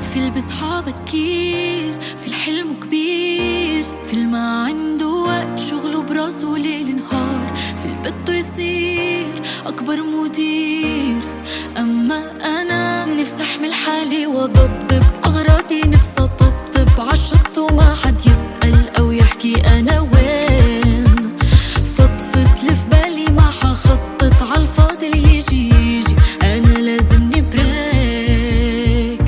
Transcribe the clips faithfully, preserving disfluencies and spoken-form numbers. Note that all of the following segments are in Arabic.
في بصحى بكير، في الحلم كبير، في الما عنده وقت شغله براسه ليل نهار، في البده يصير أكبر مدير. أما أنا نفسي أحمل حالي وضبضب أغراضي، نفسي أطبطب عالشط وما حد يسأل أو يحكي أنا وين. فضفض لف بالي ما حخطط عالفاضل يجي يجي، أنا لازمني بريك.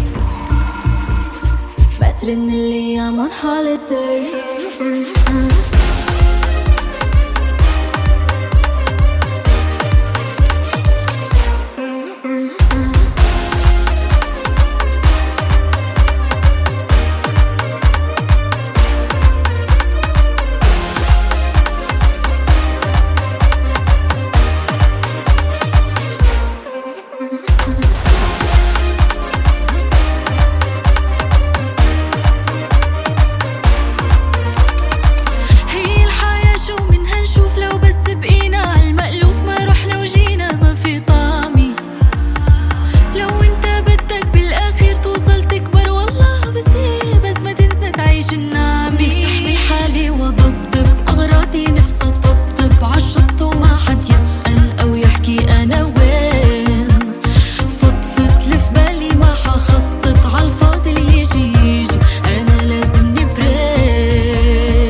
بترن الأيام on holiday.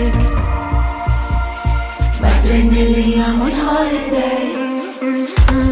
Bring me on holiday.